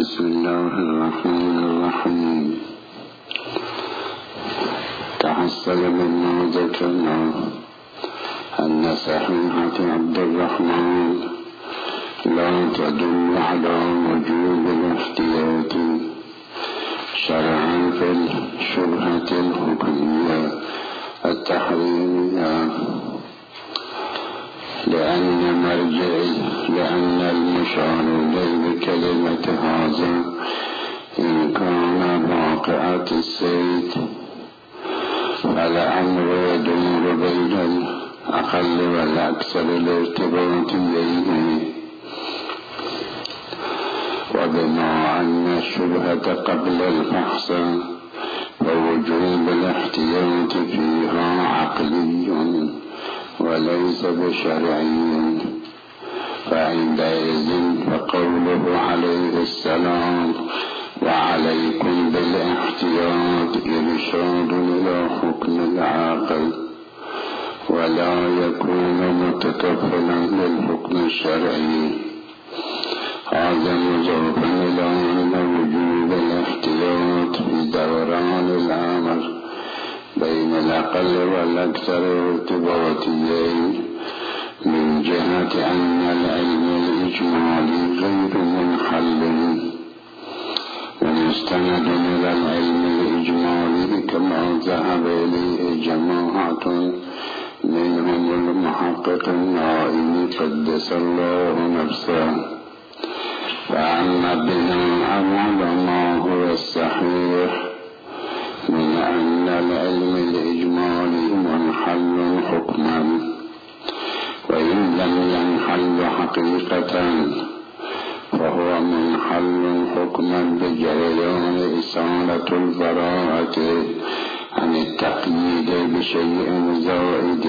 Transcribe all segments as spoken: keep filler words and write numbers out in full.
بسم الله الرحمن الرحيم. تحصل مما ذكرنا أن صحيحة عبد الرحمن لا تدل على وجوب الاحتياط شرعا في الشبهة الحكمية التحريمية، لأن مرجع لأن المشار إليه بكلمة هذا إن كان واقعة السيد فالأمر يدور بين الأقل والأكثر الارتباطيين، وبما أن الشبهة قبل الفحص فوجوب الاحتياط فيها عقلي وليس بشرعي، فعندئذ فقوله عليه السلام وعليكم بالاحتياط إرشاد إلى حكم العاقل، ولا يكون متكفلا للحكم الشرعي. هذا مضاف إلى أن وجوب الاحتياط في دوران الأمر بين الأقل والأكثر ارتباطيين من جهة أن العلم الإجمالي غير منحل ومستند إلى العلم الإجمالي كما ذهب إليه جماعة منهم المحقق النائم قدس الله نفسه. فأما بناء على ما هو الصحيح من أن العلم الإجمالي منحل حكما، وإن لم ينحل حقيقة فهو منحل حكما بجريان إصالة البراءة عن التقييد بشيء زائد،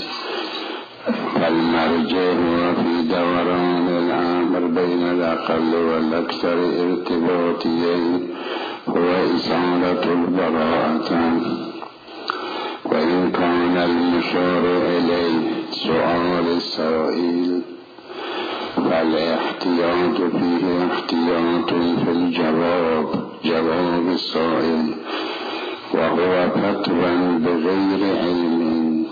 فالمرجع هو في دوران الأمر بين الأقل والأكثر ارتباطيين هو إصالة البراءة. وإن كان المشار إليه سؤال السائل فالاحتياط فيه احتياط في الجواب جواب السائل، وهو فتوى بغير علم،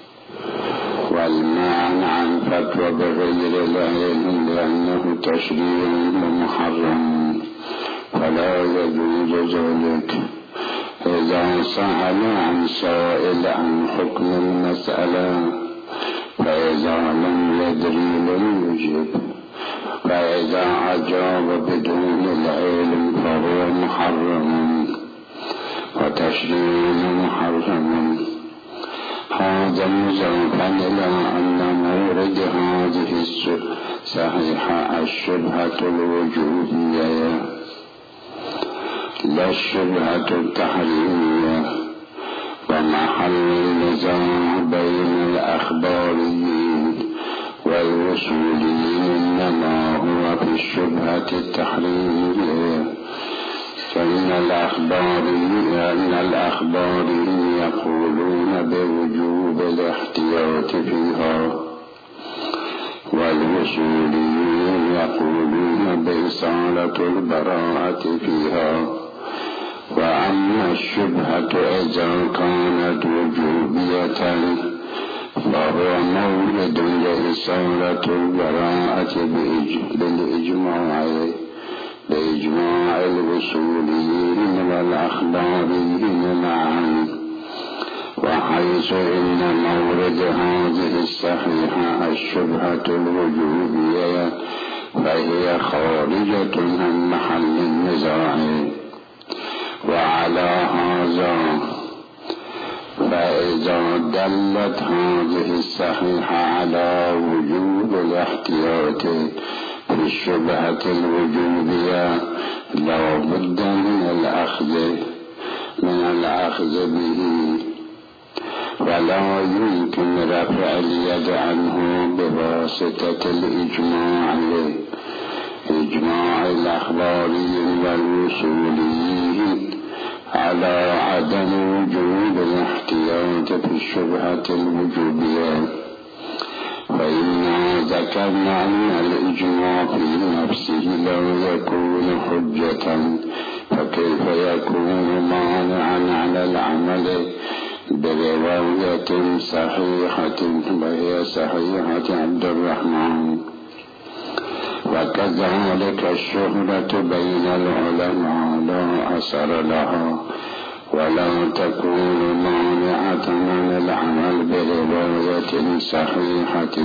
والمعنى عن فتوى بغير العلم لأنه تشريع محرم فلا يجوز ذلك. إذا سأل عن سائل عن حكم المسألة فإذا لم يدري لم يجب، فإذا أجاب بدون العلم فهو محرم وتشريع محرم. هذا مضافا إلى أن مورد هذه الصحيحة الشبهة الوجوبية لا الشبهة التحريمية، ومحل النزاع بين الأخباريين والوصوليين إنما هو في الشبهة التحريمية، فإن الأخباريين أن الأخباريين يقولون بوجوب الاحتياط فيها، والوصوليين يقولون بإصالة البراءة فيها. وأما الشبهة إذا كانت وجوبية فهو مورد لإصالة البراءة بالإجماع بإجماع الوصوليين والأخباريين معا، وحيث إن مورد هذه الصحيحة الشبهة الوجوبية فهي خارجة عن محل النزاع. وعلى هذا فإذا دلت هذه الصحيحة على وجوب الاحتياط في الشبهة الوجوبية لا بد من الأخذ من الأخذ به، ولا يمكن رفع اليد عنه بواسطة الإجماع إجماع الأخباريين والوصوليين على عدم وجوب الاحتياط في الشبهة الوجوبية. فإنا ذكرنا أن الإجماع في نفسه لا يكون حجة مجوبا فكيف يكون مانعا على العمل برواية صحيحة وهي صحيحة عبد الرحمن؟ وكذلك الشهرة بين العلماء لا أثر لها ولا تكون مانعة من العمل برواية صحيحة،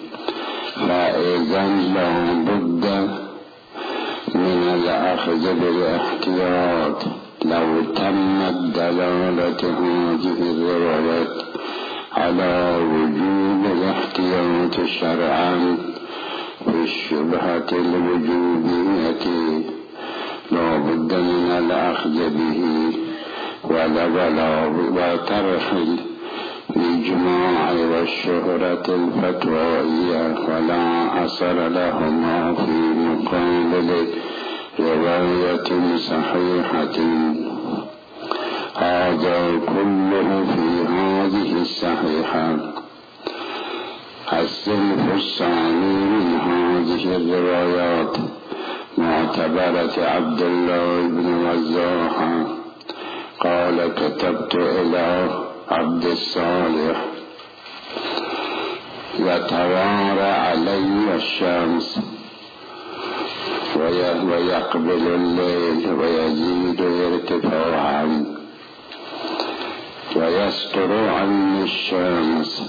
فإذا لا بد من الأخذ بالاحتياط لو تمت دلالة هذه الروايات على وجوب الاحتياط شرعا في الشبهة الوجوبية لا بد من الأخذ به ولا وترك الإجماع والشهرة الفتوائية ولا أثر لهما في مقابل رواية صحيحة. هذا كله في هذه الصحيحة. الصنف الثاني من هذه الروايات معتبرة عبد الله بن وزاحة قال: كتبت إلى عبد الصالح: يتوارى علي الشمس ويقبل الليل ويزيد ارتفاعا ويستر عني الشمس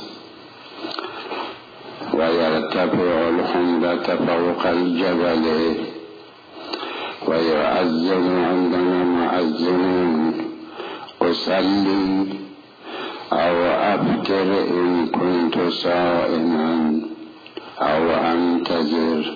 ويرتفع الحمرة فوق الجبل ويؤذن عندنا مؤذنون أصلي أو أفطر إن كنت صائما أو أنتظر.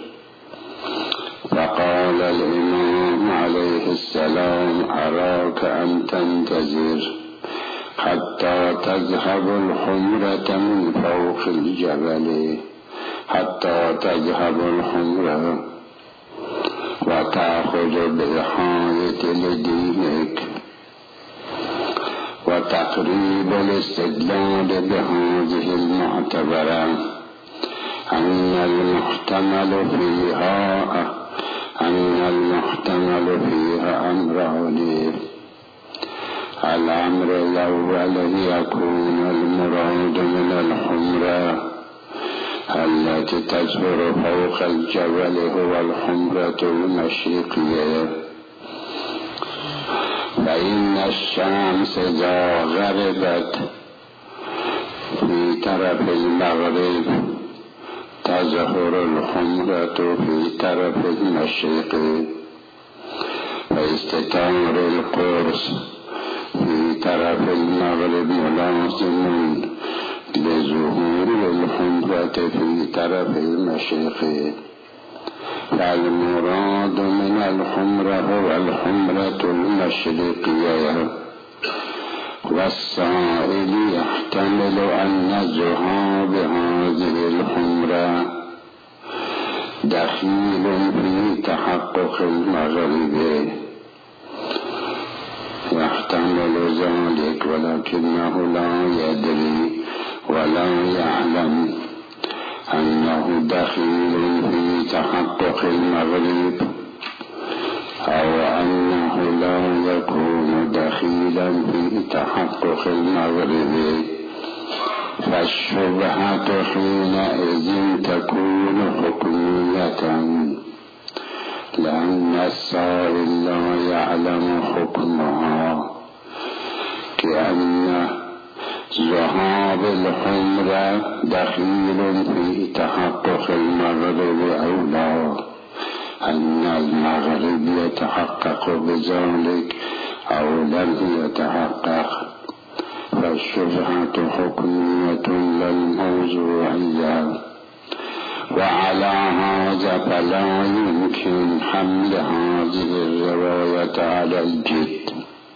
فقال الإمام عليه السلام: أراك أن تنتظر حتى تذهب الحمرة من فوق الجبل، حتى تذهب الحمرة وتأخذ بالحائط لدينك. وتقريب الاستدلال بهذه المعتبرة أن المحتمل فيها أن المحتمل فيها أمران: الأمر الأول يكون المراد من الحمرة التي تزهر فوق الجبل هو الحمرة المشرقية، فإن الشمس إذا غربت في طرف المغرب تظهر الحمرة في طرف المشرق، فاستتار القرص في طرف المغرب ملازم لظهور الحمرة في طرف المشرق. فالمراد من الحمرة هو الحمرة المشرقية. والسائل يحتمل أن ذهاب هذه الحمرة دخيل في تحقق المغرب، يحتمل ذلك ولكنه لا يدري ولا يعلم أنه دخيل في تحقق المغرب أو أنه لا يكون دخيلا في تحقق المغرب. فالشبهة حينئذ تكون حكمية، لأن السائل لا يعلم حكمها، كأن ذهاب الحمرة دخيل في تحقق المغرب أو لا، أن المغرب يتحقق بذلك أو لم يتحقق. فالشبهة حكمية للموضوعية، وعلى هذا فلا يمكن حمل هذه الرواية على الجد.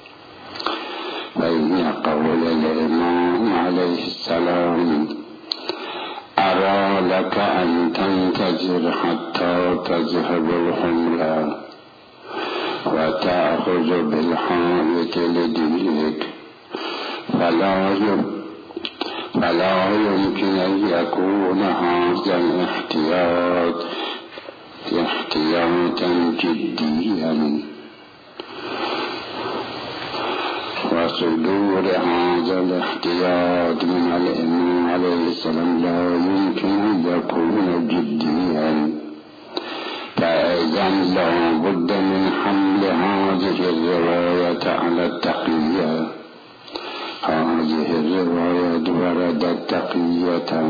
فإن قول الإمام عليه السلام: أرى لك أن تنتظر حتى تذهب الحمرة وتأخذ بالحائط لدينك، فلا فلا يمكن أن يكون هذا الاحتياط احتياطا جديا وصدور هذا الاحتياط من الإمام عليه السلام لا يمكن أن يكون جديا، فإذا لا بد من حمل هذه الرواية على التقية. هذه الرواية وردت تقية،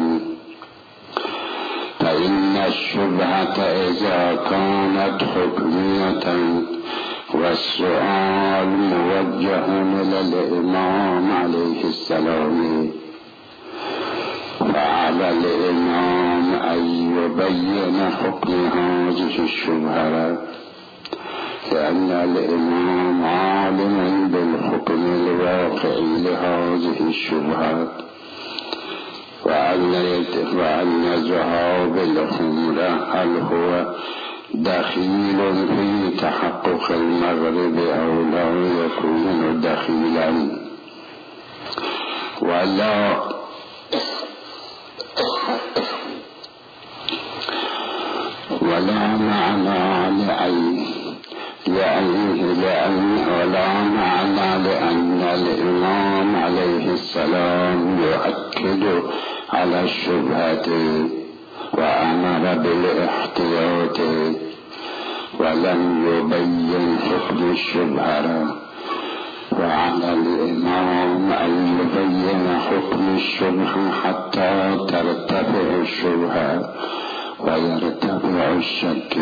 فإن الشبهة إذا كانت حكمية والسؤال موجه إلى الإمام عليه السلام، فعلى الإمام أن يبين حكم هذه الشبهة، لأن الإمام عالم بالحكم الواقعي لهذه الشبهة، وأن ذهاب الحمرة هل هو دخيل في تحقق المغرب أو لا يكون دخيلا، ولا ولا معنى لأي لأنه لأن ولا معنى لأن الإمام عليه السلام يؤكد على الشبهة وأمر بالاحتياط ولم يبين حكم الشبهة، وعلى الإمام أن يبين حكم الشبهة حتى ترتفع الشبهة ويرتفع الشك،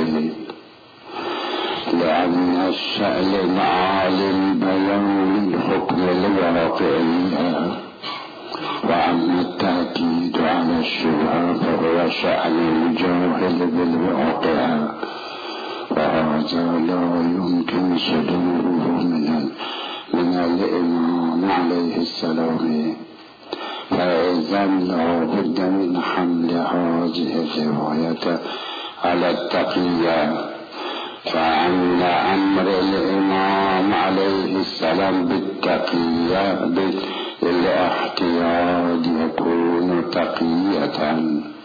لأن السؤال معالي بيان الحكم الواقعي، وأما التأكيد على الشبهة فهو شأن الجاهل بالواقع، وهذا لا يمكن صدوره من من الإمام عليه السلام، فإذا لا بد من حمل هذه الرواية على التقية، فأن أمر الإمام عليه السلام بالتقية بالاحتياط يكون تقية،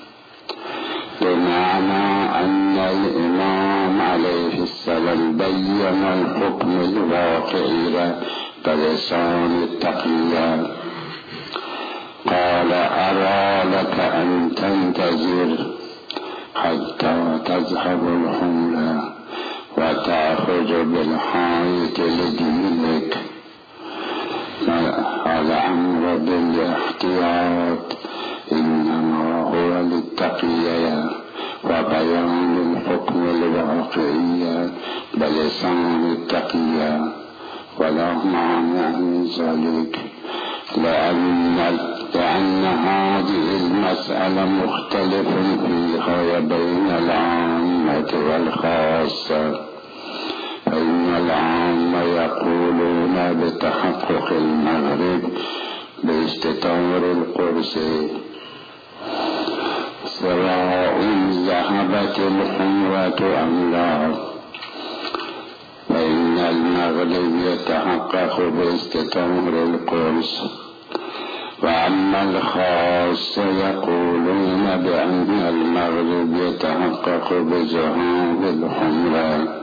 بمعنى أن الإمام عليه السلام بين الحكم الواقعي بلسان التقية. قال أرى لك أن تنتظر حتى تذهب الحملة وتأخذ بالحائط لدينك، الأمر بالاحتياط إنما هو للتقية وبيان الحكم الواقعي بلسان التقية، ولا مانع من ذلك، لأن, لأن هذه المسألة مختلف فيها بين العامة والخاصة، فإن العامة يقولون بتحقق المغرب باستتار القرص سواء ذهبت الحمرة أم لا، فإن المغرب يتحقق باستتار القرص. وأما الخاص يقولون بأن المغرب يتحقق بذهاب الحمرة،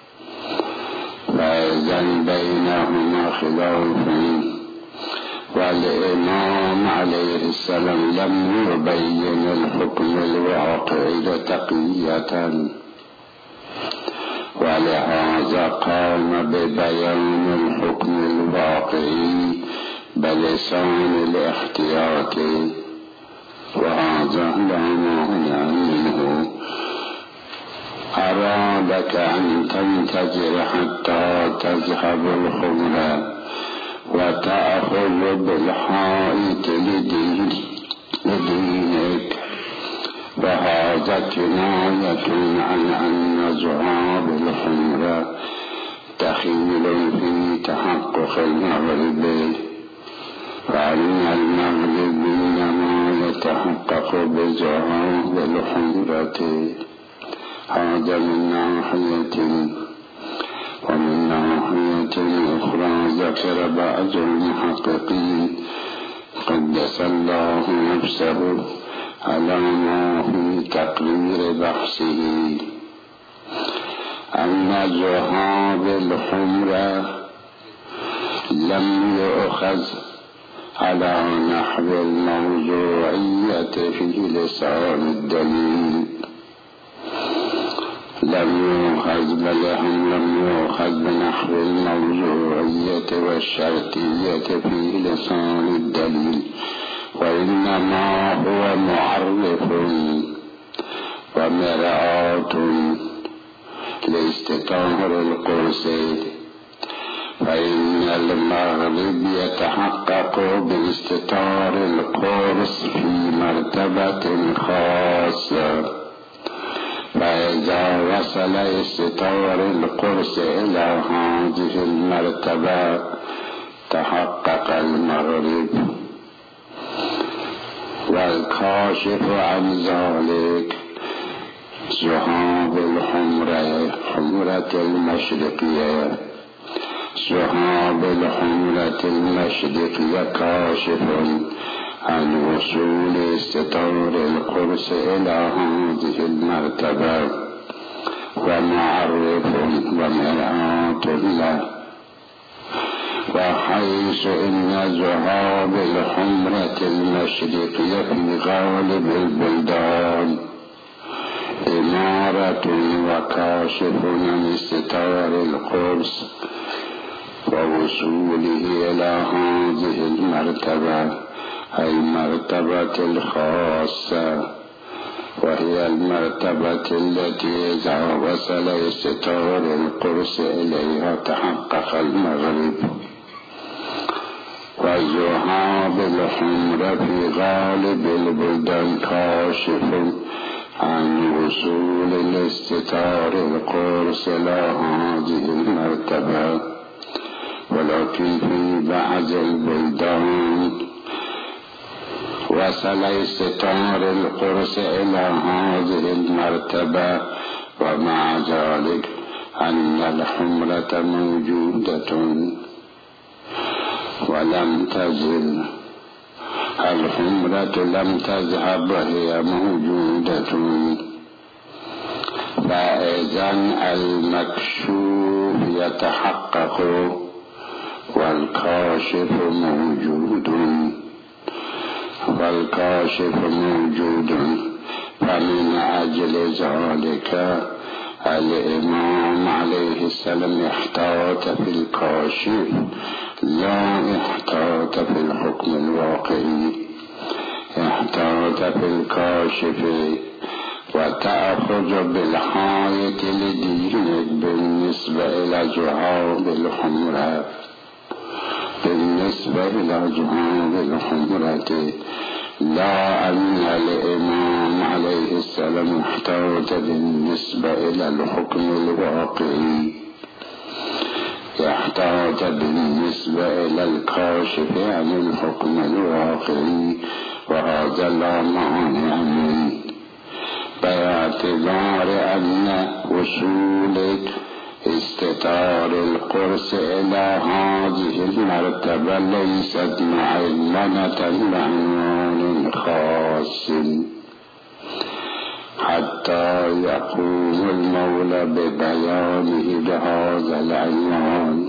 فإذا بينهما خلاف، والإمام عليه السلام لم يبين الحكم الواقعي تقية، ولهذا قام ببيان الحكم الواقعي بلسان الاحتياط، وهذا لا مانع منه. أرادك أن تنتظر حتى تذهب الحمرة وتأخذ بالحائط لدينك، وهذا كناية عن أن ذهاب الحمرة دخيل في تحقق المغرب، وأن المغرب إنما يتحقق بذهاب الحمرة. هذا من ناحية، ومن ناحية أخرى ذكر بعض المحققين قدس الله نفسه على ما في تقرير بحثه أن ذهاب الحمرة لم يؤخذ على نحو الموضوعية في لسان الدليل، لم يؤخذ بل هم لم يؤخذ بنحو الموضوعية والشرطية في لسان الدليل، وإنما هو معرف ومرآة لاستطار القرص، فإن المغرب يتحقق باستطار القرص في مرتبة خاصة، فإذا وصل استطار القرص إلى هذه المرتبة تحقق المغرب. والكاشف عن ذلك ذهاب الحمرة حمرة المشرقية، ذهاب الحمرة المشرقية كاشف عن وصول استطار القرص إلى هذه المرتبة ومعرف ومرآة له. وحيث إن ذهاب الحمرة المشرقية في غالب البلدان إمارة وكاشف عن استطار القرص ووصوله إلى هذه المرتبة أي المرتبة الخاصة، وهي المرتبة التي إذا وصل استطار القرص إليها تحقق المغرب. وذهاب الحمرة في غالب البلدان كاشف عن وصول الاستطار القرص إلى هذه المرتبة، ولكن في بعض البلدان وصل استطار القرص إلى هذه المرتبة ومع ذلك أن الحمرة موجودة ولم تزل، الحمرة لم تذهب وهي موجودة، فإذا المكشوف يتحقق والكاشف موجود، والكاشف موجود. فمن أجل ذلك الإمام عليه السلام احتاط في الكاشف لا احتاط في الحكم الواقعي، احتاط في الكاشف. وتأخذ بالحاية لدينك بالنسبة إلى ذهاب الحمرة، بالنسبة إلى ذهاب الحمرة، لا أن الإمام عليه السلام احتاط بالنسبة إلى الحكم الواقعي، يحتاط بالنسبة إلى الكاشف عن الحكم الواقعي، وهذا لا مانع منه، باعتبار أن وصول استطار القرص إلى هذه المرتبة ليست معلنة بعنوان خاص حتى يقوم المولى ببيانه بهذا العنوان،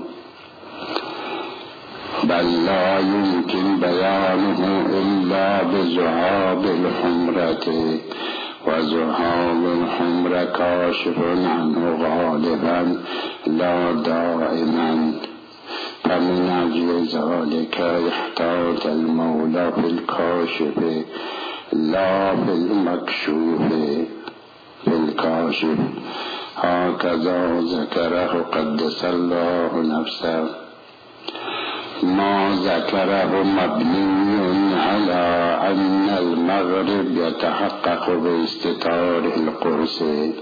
بل لا يمكن بيانه إلا بذهاب الحمرة، وذهاب الحمرة كاشف عنه غالبا لا دائما. فمن أجل ذلك يحتاط المولى في الكاشف لا في المكشوف، في الكاشف. هكذا ذكره قدس الله نفسه. ما ذكره مبني على أن المغرب يتحقق باستطار القرص،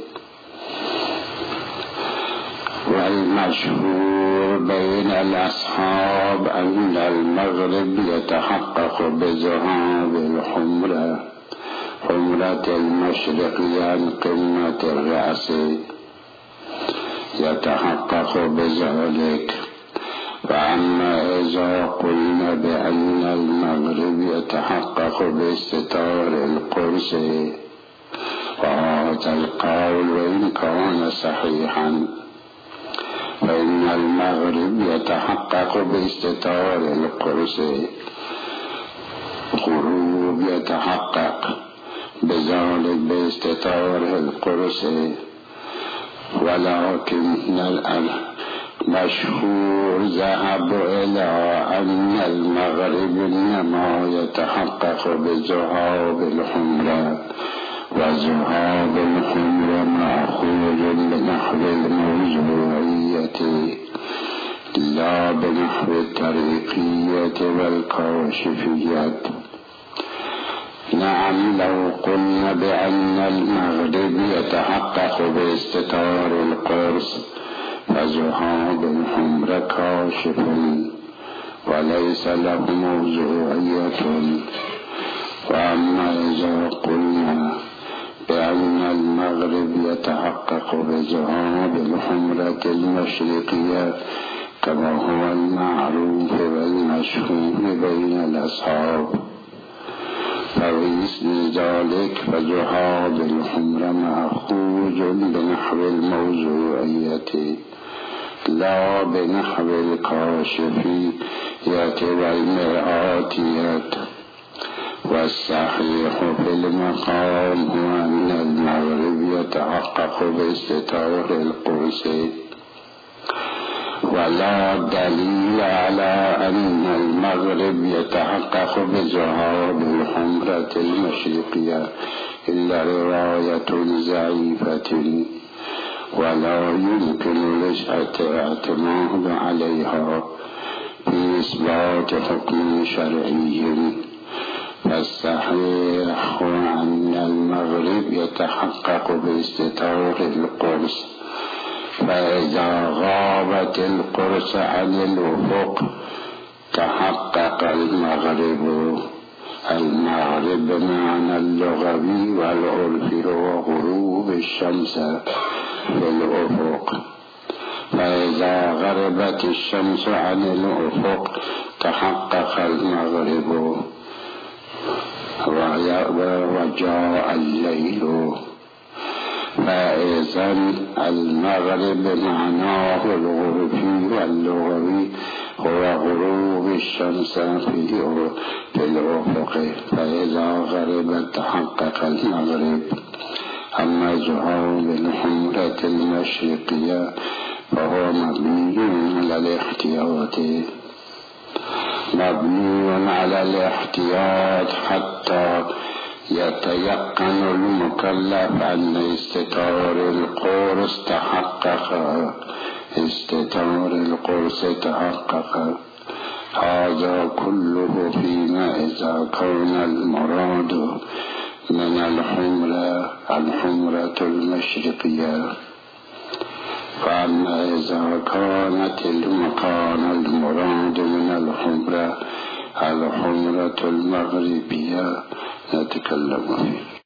والمشهور بين الأصحاب أن المغرب يتحقق بذهاب الحمرة، حمرة المشرق عن قمة الرأس يتحقق بذلك. فأما إذا قلنا بأن المغرب يتحقق باستطار القرص، وهذا القول وإن كان صحيحا فإن المغرب يتحقق باستتار القرص، غروب يتحقق بذلك باستتار القرص. ولكن المشهور ذهب إلى أن المغرب إنما يتحقق بذهاب الحمرة، وذهاب الحمرة مأخوذ بنحو الموضوعية لا بنحو الطريقية والكاشفية. نعم، لو قلنا بأن المغرب يتحقق باستتار القرص فذهاب الحمرة كاشف وليس له موضوعية. وأما إذا قلنا بأن المغرب يتحقق بذهاب الحمرة المشرقية كما هو المعروف والمشهور بين الأصحاب، فبمثل ذلك فذهاب الحمرة مأخوذ بنحو الموضوعية لا بنحو الكاشفية والمرآتية. والصحيح في المقام هو أن المغرب يتحقق باستتار القرص، ولا دليل على أن المغرب يتحقق بذهاب الحمرة المشرقية إلا رواية ضعيفة ولا يمكن الاعتماد عليها في إثبات حكم شرعي. فالصحيح أن المغرب يتحقق باستتار القرص، فإذا غابت القرص عن الأفق تحقق المغرب. المغرب معنى اللغوي والعرفي هو غروب الشمس في الأفق، فإذا غربت الشمس عن الأفق تحقق المغرب وجاء الليل. فإذا المغرب معناه العرفي واللغوي هو غروب الشمس في الأفق، فإذا غربت تحقق المغرب. أما ذهاب الحمرة المشرقية فهو مبني على الاحتياط مبني على الاحتياط حتى يتيقن المكلف أن استتار القرص تحقق استتار القرص تحقق. هذا كله فيما إذا كان المراد من الحمرة الحمرة المشرقية. فأما إذا كانت المكان المراد من الحمرة الحمرة المغربية نتكلم فيه.